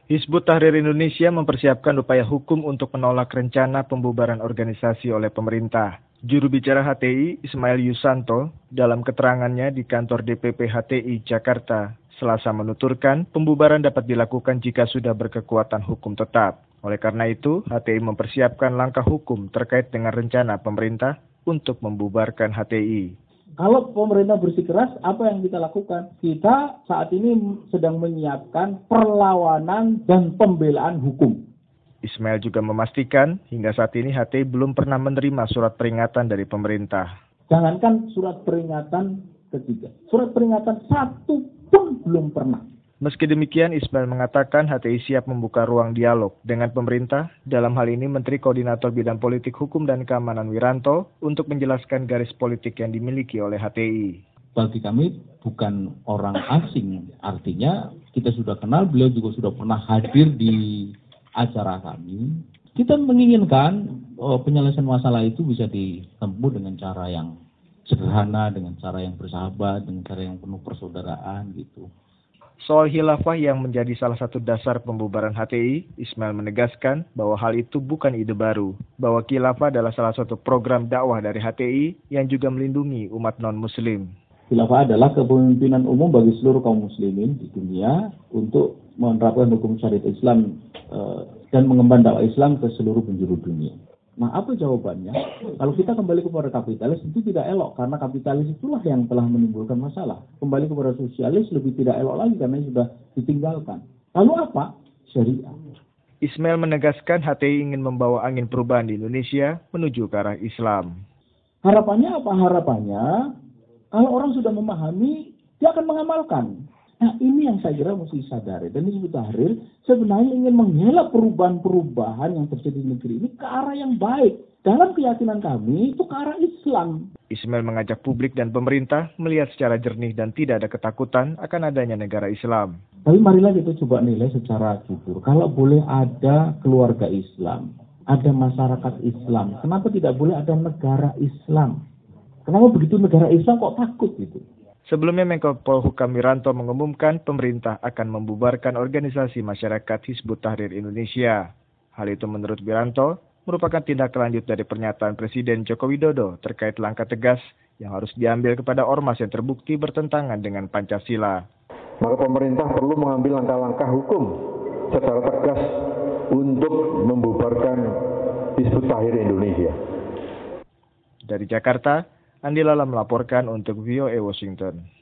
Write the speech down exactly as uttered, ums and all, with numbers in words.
Hizbut Tahrir Indonesia mempersiapkan upaya hukum untuk menolak rencana pembubaran organisasi oleh pemerintah. Juru bicara H T I, Ismail Yusanto, dalam keterangannya di kantor D P P H T I Jakarta, Selasa menuturkan pembubaran dapat dilakukan jika sudah berkekuatan hukum tetap. Oleh karena itu, H T I mempersiapkan langkah hukum terkait dengan rencana pemerintah untuk membubarkan H T I. Kalau pemerintah bersikeras, apa yang kita lakukan? Kita saat ini sedang menyiapkan perlawanan dan pembelaan hukum. Ismail juga memastikan hingga saat ini H T I belum pernah menerima surat peringatan dari pemerintah. Jangankan surat peringatan ketiga, surat peringatan satu pun belum pernah. Meski demikian, Ismail mengatakan H T I siap membuka ruang dialog dengan pemerintah, dalam hal ini Menteri Koordinator Bidang Politik Hukum dan Keamanan Wiranto, untuk menjelaskan garis politik yang dimiliki oleh H T I. Bagi kami bukan orang asing, artinya kita sudah kenal, beliau juga sudah pernah hadir di acara kami. Kita menginginkan oh, penyelesaian masalah itu bisa ditempuh dengan cara yang sederhana, dengan cara yang bersahabat, dengan cara yang penuh persaudaraan gitu. Soal khilafah yang menjadi salah satu dasar pembubaran H T I, Ismail menegaskan bahwa hal itu bukan ide baru, bahwa khilafah adalah salah satu program dakwah dari H T I yang juga melindungi umat non-muslim. Khilafah adalah kepemimpinan umum bagi seluruh kaum muslimin di dunia untuk menerapkan hukum syariat Islam uh, dan mengemban dakwah Islam ke seluruh penjuru dunia. Nah, apa jawabannya? Kalau kita kembali kepada kapitalis, itu tidak elok, karena kapitalis itulah yang telah menimbulkan masalah. Kembali kepada sosialis lebih tidak elok lagi, karena sudah ditinggalkan. Lalu apa? Syariah. Ismail menegaskan H T I ingin membawa angin perubahan di Indonesia menuju ke arah Islam. Harapannya apa? Harapannya, kalau orang sudah memahami, dia akan mengamalkan. Nah, ini yang saya kira mesti sadari. Dan Hizbut Tahrir sebenarnya ingin menghela perubahan-perubahan yang terjadi di negeri ini ke arah yang baik. Dalam keyakinan kami, itu ke arah Islam. Ismail mengajak publik dan pemerintah melihat secara jernih dan tidak ada ketakutan akan adanya negara Islam. Tapi marilah kita coba nilai secara jujur. Kalau boleh ada keluarga Islam, ada masyarakat Islam, kenapa tidak boleh ada negara Islam? Kenapa begitu negara Islam kok takut gitu? Sebelumnya Menko Polhukam Wiranto mengumumkan pemerintah akan membubarkan organisasi masyarakat Hizbut Tahrir Indonesia. Hal itu menurut Wiranto merupakan tindak lanjut dari pernyataan Presiden Joko Widodo terkait langkah tegas yang harus diambil kepada ormas yang terbukti bertentangan dengan Pancasila. Maka pemerintah perlu mengambil langkah-langkah hukum secara tegas untuk membubarkan Hizbut Tahrir Indonesia. Dari Jakarta, Andi Lala melaporkan untuk V O A Washington.